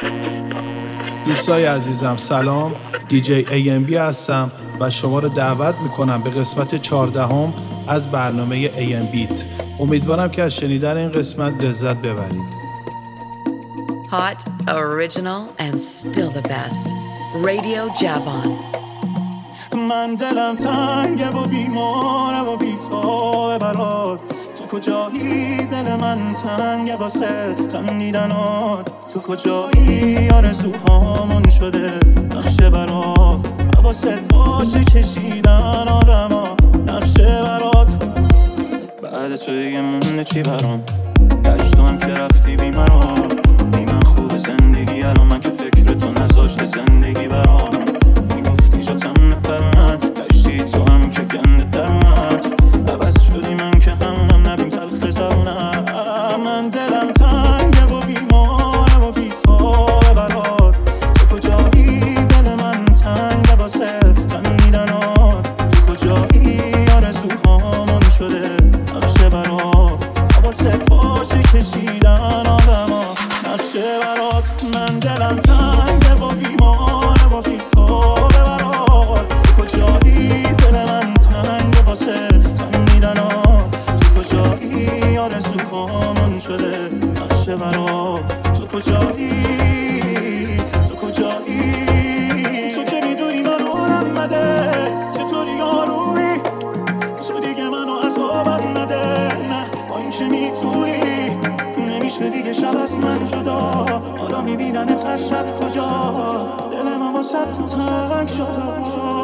دوستای عزیزم سلام، دیجی AMB هستم و شما رو دعوت میکنم به قسمت 14 از برنامه AMBeat. امیدوارم که از شنیدن این قسمت لذت ببرید. Hot, original and still the best. Radio Javon. من دلم تنگه و بیماره و بی‌تابه برات، تو کجایی؟ دل من تنگه واسه خندیدنات، تو کجایی؟ آرزوهامون شده نقشه برات، حواست باشه کشیدن آدما نقشه برات. بعد تو دیگه مونده چی برام؟ دشت هم که رفتی بی مرام، بی من خوب زندگی الان من که فکر تو نذاشته زندگی برام. میگفتی جا تمنه پر من، دشتی تو هم که گنده در من، عوض شدی من که همونم نبیم تلخ زبونم. من دلم تنگه و بیماره و بی‌تابه برات، تو کجایی؟ دل من تنگه واسه خندیدنات، تو کجایی؟ آرزوهامون شده نقشه برات، حواست باشه کشیدن آدما نقشه برات. من دلم تنگه و بیماره و بی‌تابه برات، تو کجایی؟ دل من تنگه واسه خندیدنات، تو کجایی؟ آرزوهامون شده نقشه برات، تو کجایی؟ تو کجایی؟ تو که میدونی من حالم نده، چطوری آرومی؟ تو دیگه منو عذابت نده، نه با این که میتونی نمیشه دیگه شب از من جدا، حالا میبیننت هر شب کجا، دل من واسه تنگ شده.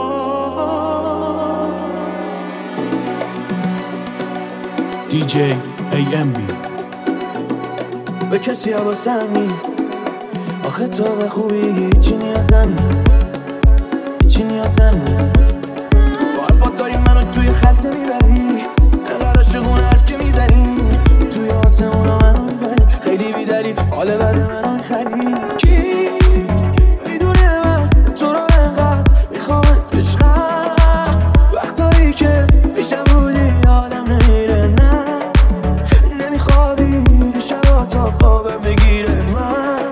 دیجی AMB. به کسی حواسمی آخه تو به خوبی چی نیازم، چی نیازم؟ با حرفات داری منو توی خلصه میبری، انقدر عاشقون حرف که میزنی، توی آسمونا منو میبری، خیلی بیدلی حال بعد منو میخری. کی میدونه من تو رو انقدر میخوامت عشقم، وقتایی که پیشم بودی یادم نمیره، نه نمیخوابی شبا تا خوابم بگیره. من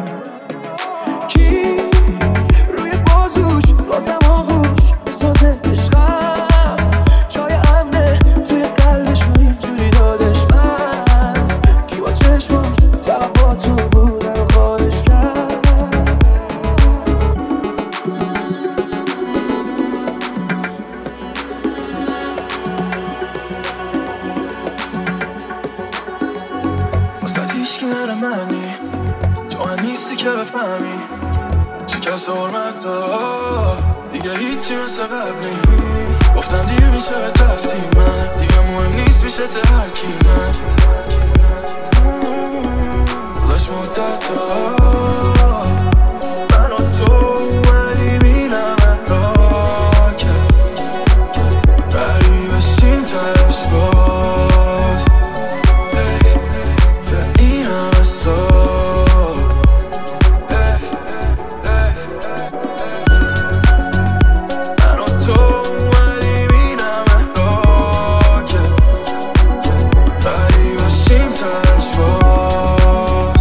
کی روی بازوش واسم آغوش بسازه عشقم، جای امنه توی قلبش و اینجوری دادش. من کی با چشماش فقط با تو بودن و خواهش کرد. واسه هیچکی نره منی، تو من نیستی که بفهمی شکست حرمت ها دیگه هیچی مثل قبلی. گفتم دیر میشه به رفتی، من دیگه مهم نیست میشه ترکی. من داشت مدت ها من و تو اومدی بینم را که بری بشیم تاش باز به این همه سال. من و تو اومدی بینم را که بری بشیم تاش باز.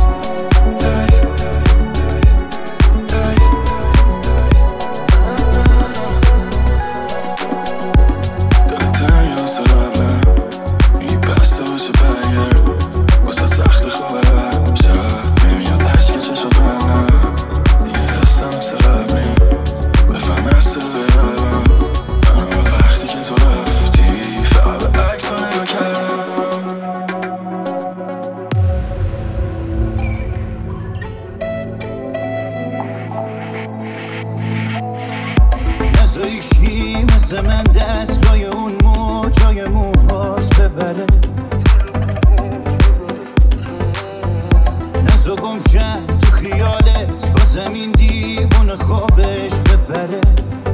دل تنگ یا سرابه میبسته باشه برگرد، واسه سخت خوابه شب نمیاد عشق چشم برنم، دیگه حسم مثل قبلی بفهم از دل بگردم. من وقتی که تو رفتی فقط به عکس ها نگاه کردم. نزا ایشکی مثل من دست روی اون موجای موهات ببره، نزا گمشم تو خیالت با زمین دیوون خوابش ببره.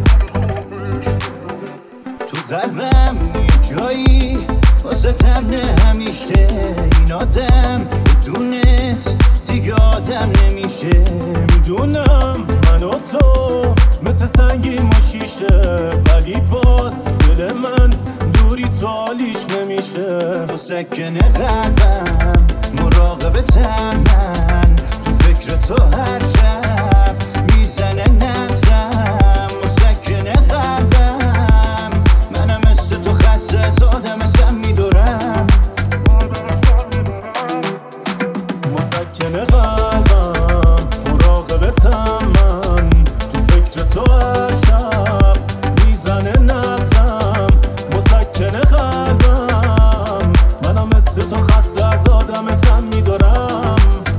تو قلبم یه جایی واسه تمنه همیشه، این آدم بدونت دیگه آدم نمیشه. میدونم من و تو مثل سنگی ما شیشه، ولی باز دل من دوری تو حالیش نمیشه. تو سکن قلبم مراقب تن من، تو فکر تو هر شب میزنه نبزم مسکنه قلبم منم مثل تو خسته زادم ازم میدورم مسکنه قلبم مراقبتم من تو فکر تو هر شب میزنه نبزم مسکنه قلبم منم مثل تو خسته از آدم ازم میدورم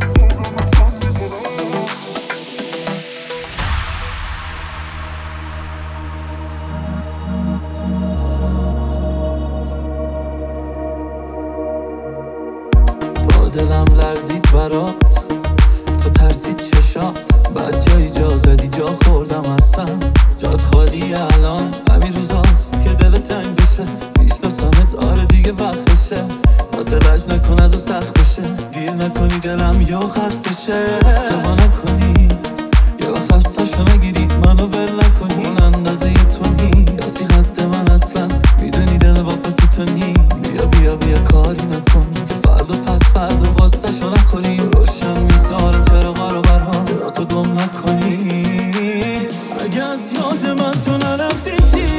دلم لرزید برات تو ترسید چشات بعد جایی جا زدی جا خوردم اصلا جات خالی الان همین روزاست که دل تنگ بشه میشناسمت آره دیگه وقت بشه واسه رج نکن از سخت بشه گیر نکنی دلم یا خسته شه اشتباه نکنی یه وقت خستاشو نگیری منو بل نکنی اون اندازه تو نی کسی خط من اصلا میدونی دل واپس تو نی بیا کاری نکن که فردا پس فردا واسه نخوری روشن میذارم چراغا رو برام را تو دم نکنی اگه از یاد من تو نرفتی چی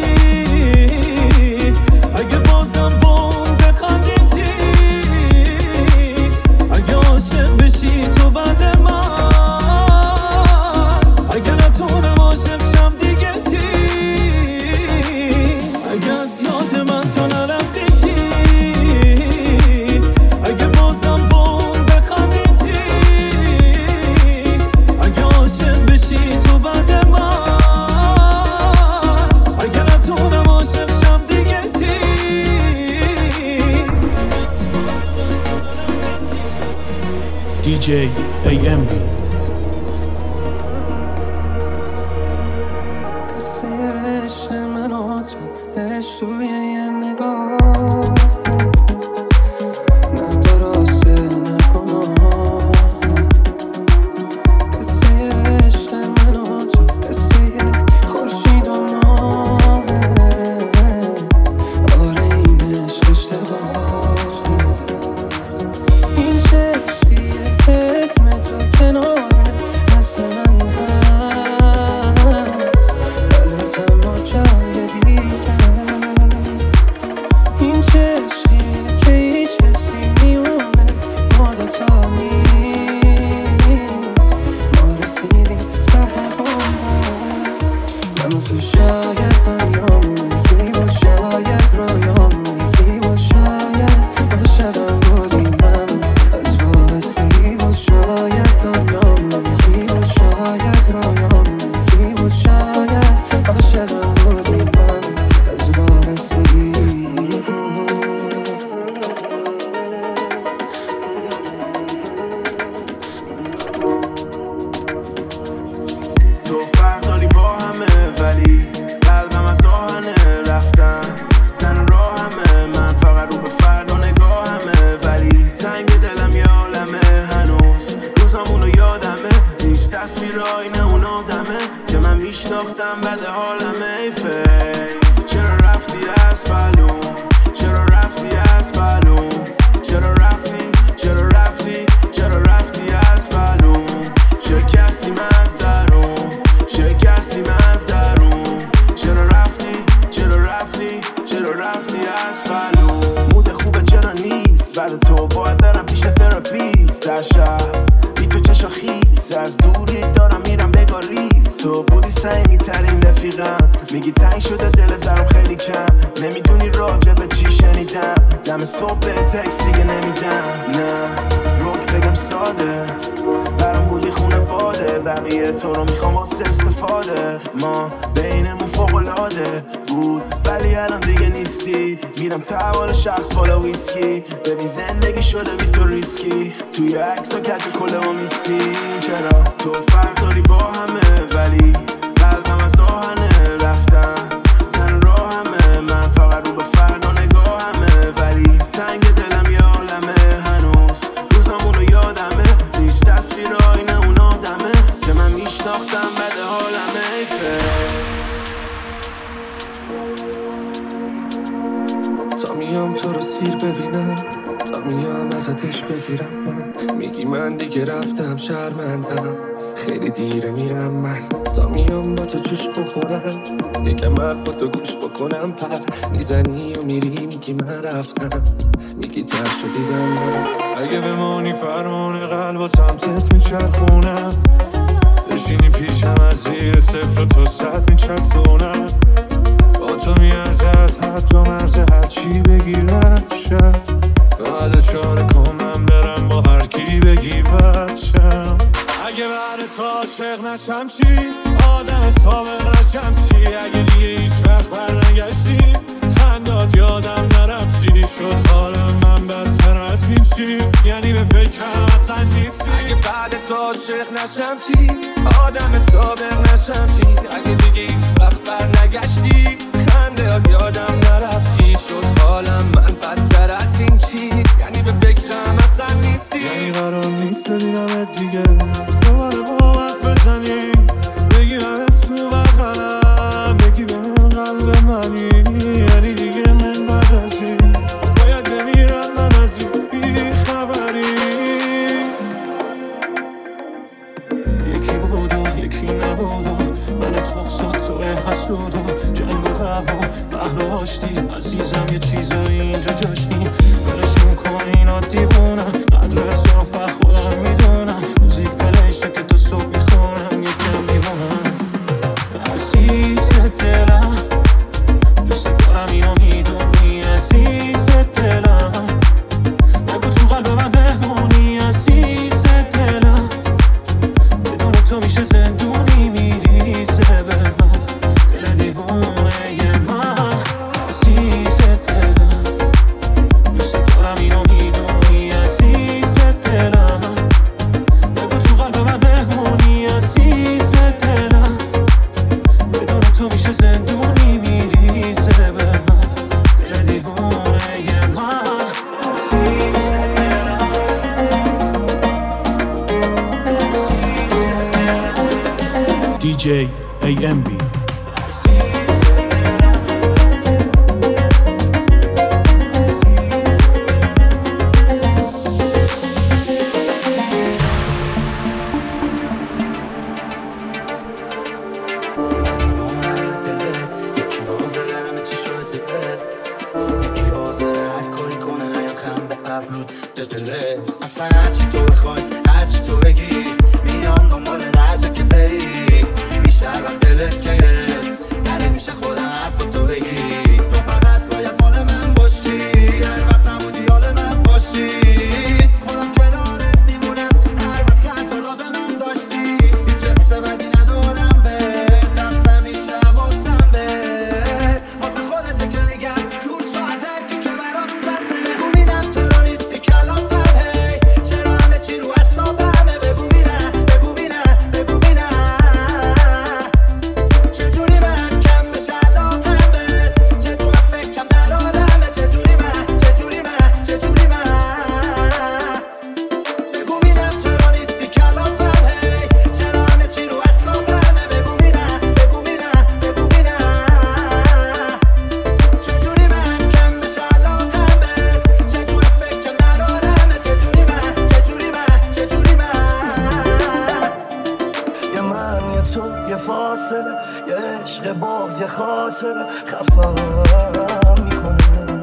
اگه بازم بون بخندی چی اگه عاشق بشی تو بعد من اگه نتونم عاشق شم دیگه چی اگه از یاد من تو نرفتی چی اگه بازم بون بخندی چی اگه عاشق بشی تو بعد من اگه نتونم عاشق شم دیگه چی DJ AMB قصه عشق من و تو عشق توی یه نگاه نه درسته نه گناه قصه عشق من و تو قصه خورشید و ماهه آره این عشق اشتباهه این چه عشقیه که اسم تو کناره دست من هست البته ما جای دیگه است این چه عشقیه که هیچ کسی میونه ما دوتا نیست ما رسیدیم ته بوم هست من تو شاید دنیامون یکی بود شاید رویامون یکی بود شاید عاشقم بودی من از وابستگی بود شاید دنیامون یکی بود شاید رویامون یکی بود شاید عاشقم بودی من از وابستگی تو فرق داری با همه ولی قلبم از آهنه رفتم تن راهمه من فقط رو به فردا نگاهمه ولی تنگ دلم یه عالمه هنوز روزامونو یادمه هیچ تصویرایی نه اون آدمه که من میشناختم بعد حالمه ای فیف چرا رفتی از بلوم چرا رفتی از بلوم چرا رفتی چرا رفتی چرا رفتی از بلوم شکستیم از درون شکستیم از درون چرا رفتی چرا رفتی چرا رفتی از بلوم مود خوبه چرا نیست بعد تو باید برم پیش تراپیست در شهر بی تو چشا خیس از دوری دارم میرم بگاریز تو بودی صمیمی ترین رفیقم میگی تنگ شده دلت برام خیلی کم نمیدونی راجع به چی شنیدم دم صبح به تکست دیگه نمیدم نه روک بگم ساده برام بودی خونواده بقیه تو رو میخوام واسه استفاده ما بینمون فوق‌العاده بود ولی الان دیگه نیستی میرم تحوال شخص بالا ویسکی ببین زندگی شده بی تو ریسکی توی عکس ها کت کله ما میستی چرا تو فرق داری با همه ولی قلبم از آهنه رفتم تن راهمه من فقط رو به فردا نگاهمه ولی تنگ دلم یه عالمه هنوز روزامونو یادمه هیچ تصویرایی نه اون آدمه که من میشناختم بعد حالمه ای تا میام تو رو سیر ببینم تا میام ازتش بگیرم من میگی من دیگه رفتم شرمندم، خیلی دیره میرم من تا میام با تو جوش بخورم، یکم حرفاتو گوش بکنم، پر میزنی و میری میگی من رفتم، میگی تر شدیدم من. اگه بمانی فرمان قلب و سمتت میچرخونم، بشینی پیشم از زیر صفر تا 100 میچستونم، با تو میارزه از حد و مرز هرچی بگی رد شد، فقط اشاره کن من برم با هر کی بگی بد شم. اگه بعد تو عاشق نشم چی؟ آدم سابق نشم چی؟ اگه دیگه هیچ وقت برنگشتی خندات یادم نرم چی شد حالم من بدتر از این چی؟ یعنی به فکرم اصلا نیستی. اگه بعد تو عاشق نشم چی؟ آدم سابق نشم چی؟ اگه دیگه هیچ وقت برنگشتی خندات یادم نرفت چی شد حالم من بدتر از این چی؟ یعنی به فکرم اصلا نیستی. یعنی قرار نیست ببینمت دیگه دوباره با حرف بزنی، بگی من تو بغلم، بگی به من قلب منی، یعنی دیگه من بعد از این باید بمیرم من از این بی خبری. یکی بود و یکی نبود و من تخصد تو حسود و جنگ و دعوا قهر و آشتی، عزیزم یه چیزایی اینجا جاشتی، برشون کن اینا دیوونم، قدر اضافه خودم میدونم، موزیک پلیشه که تو صبح میخونم، یکم دیوونم. عزیز دلم دوست دارم اینو میدونی، عزیز دلم بگو تو قلب من بمونی، عزیز دلم بدون تو میشه زندونی میریزه به من دل دیوونه من. عزیز دلم دوست دارم اینو میدونی، عزیز دلم بگو تو قلب من بمونی، عزیز دلم بدون تو میشه زندونی میریزه به من دل دیوونه من. DJ AMB. اصلا هرچی تو بخوای هرچی تو بگی میام دنبال درجه که بری، میشه هر وقت دلت که گرفت نره میشه خودم حرف تو بگی، تو فقط باید مال من باشی، هر وقت نبودی حال من باشی، خودم کنارت میمونم هر وقت خرج لازمم داشتی، هیچ حس بدی ندارم بهت، اصلا میشه حواسم بهت، واسه خودته که میگم دور شو از هر کی که برات سمه، بگو میدم چرا نیستی کلام فهمی، چرا همه چی رو حسابمه، بگو میرم بگو میرم بگو میرم، چجوری من کم بشه علاقم بهت، چجوری فکرم درارمه، چجوری من بگو میرم چرا نیستی کلام فهمی، چرا همه چی رو حسابمه، بگو میرم بگو میرم بگو میرم، چجوری من کم بشه علاقم بهت، چجوری فکرم درارمه، چجوری من یه من یه تو یه فاصله، یه عشق باز یه خاطره خفم میکنه،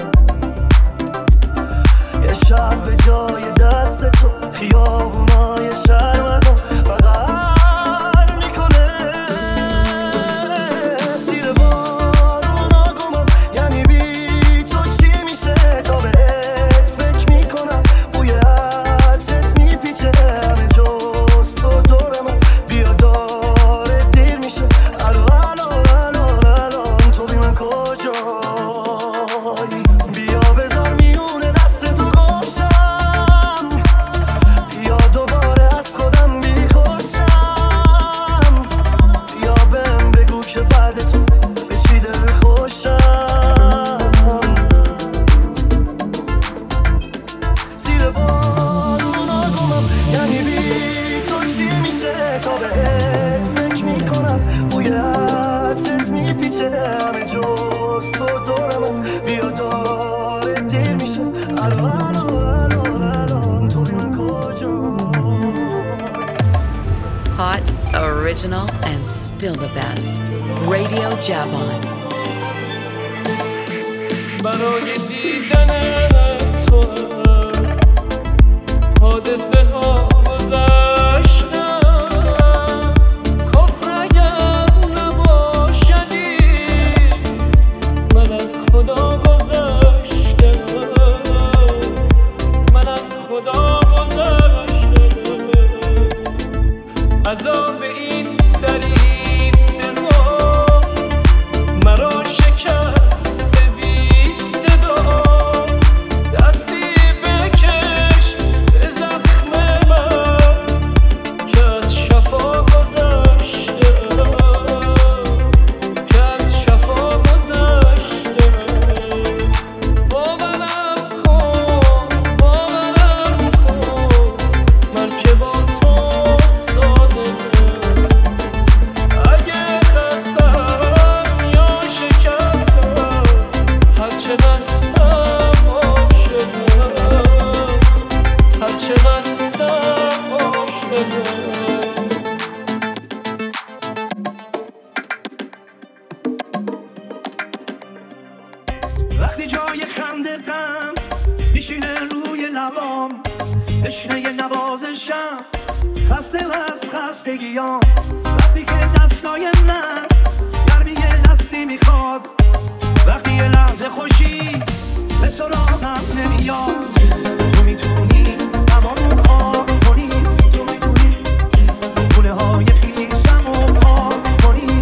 یه شب به جای دست تو خیابونای شرمدو بغل میکنه، زیر بارونا گمم یعنی بی تو چی میشه، تا بهت فکر میکنم بوی عطرت میپیچه، همه جز تو دور من بیا داره دیر میشه، الان تو بی من کجایی، بیا بذار میونه دست تو گوشم، بیا دوباره از خودم بیخوشم، بیا بهم بگو که بعد تو به چی دل خوشم، زیر بارونا گمم یعنی بی تو چی میشه، تا بهت فکر میکنم بوی عطرت میپیچه، همه جز تو دور من بیا داره دیر میشه، الان تو بی من کجا Hot, original, and still the best. Radio Javon. برای دیدن تو از حادثه ها گذشتم کفر اگر نباشدی من از خدا گذشتم من از خدا گذشتم عذاب این دریده ها مرا شکست بی صدا دستی بکش به زخم من که از شفا گذشتم که از شفا گذشتم باورم کن من که با تو ساده اگه خستم یا شکستم هرچه بستم عاشقم هرچه بستم عاشقم وقتی جای خنده غم میشینه روی لبام تشنه نوازشم خسته از خستگیام وقتی که دستای من گرمی دستی میخواد وقتی یه لحظه خوشی به سراغم نمیاد تو میتونی تمامو خواب کنی تو میتونی خونه های خیسم و پاک کنی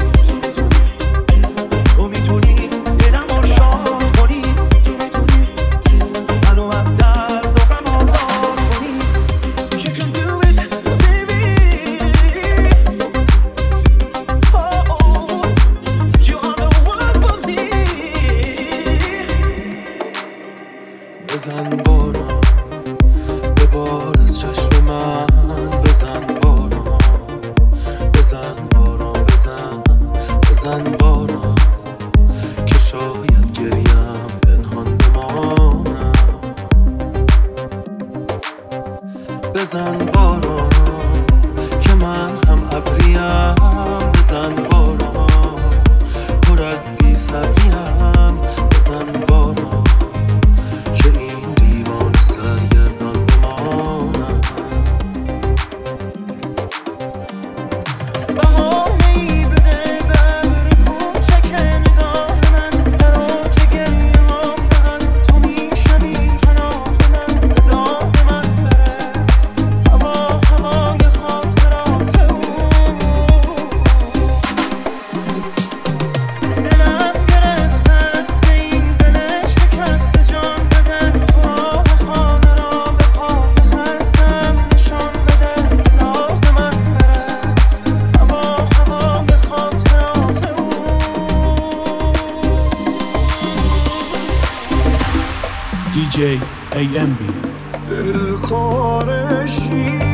تو میتونی دلمو شاد کنی تو میتونی منو از درد و غم آزاد کنی You can do it baby Oh you are the one for me بزن باران ببار از چشم من بزن باران بزن باران بزن باران که شاید گریم پنهان بمانم بزن باران که من هم ابریم بزن باران پر از بی صبریم بزن باران که این دیوانه سرگردان بمانم بهانه‌ای بده بر کوچک نگاه من برات گریه ها فقط تو میشوی پناه من به داغ من برس هوای خاطرات او دلم گرفته است به این دل شکسته جان بده تو راه خانه را به پای خستم نشان بده به داغ من برس هوای خاطرات او DJ AMB دل کارشی